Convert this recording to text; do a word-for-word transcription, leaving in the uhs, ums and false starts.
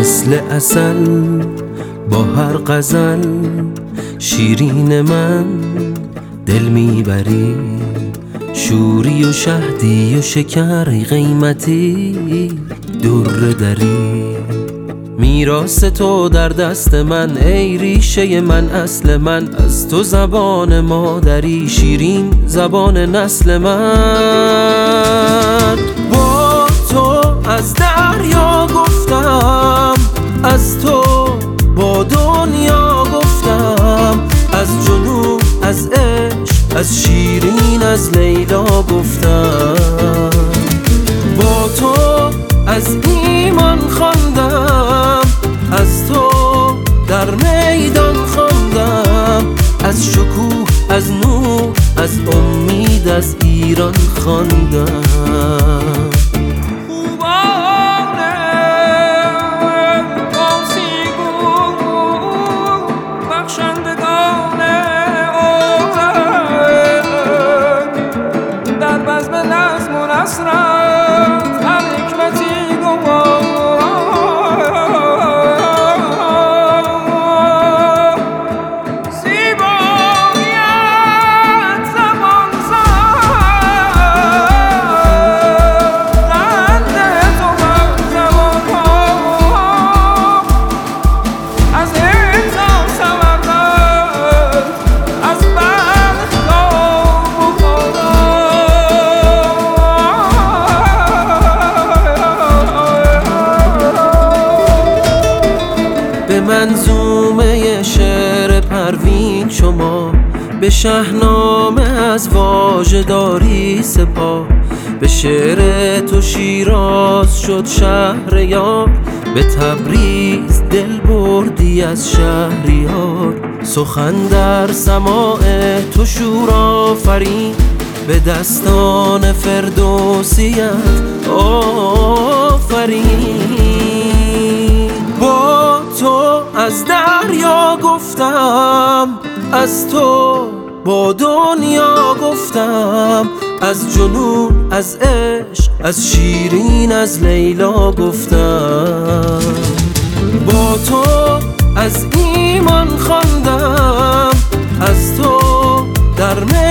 مثل عسل با هر غزل شیرین من دل میبری، شوری و شهدی و شکر قیمتی در دری. میراث تو در دست من ای ریشه من اصل من، از تو زبان مادری شیرین زبان نسل من. با تو از دریا گفتم، از تو با دنیا گفتم، از جنون از عشق از شیرین از لیلا گفتم. با تو از ایمان خواندم، از تو در میدان خواندم، از شکوه از نور از امید از ایران خواندم. به منظومه شعر پروین شما، به شاهنامه از واژه‌داری سپاه. به شعر تو شیراز شد شهریار، به تبریز دل بردی از شهریار. سخن در سماع تو شور آفرین، به دستان فردوسیت آفرین. با تو از دریا گفتم، از تو با دنیا گفتم، از جنون از عشق از شیرین از لیلا گفتم. با تو از ایمان خواندم، از تو در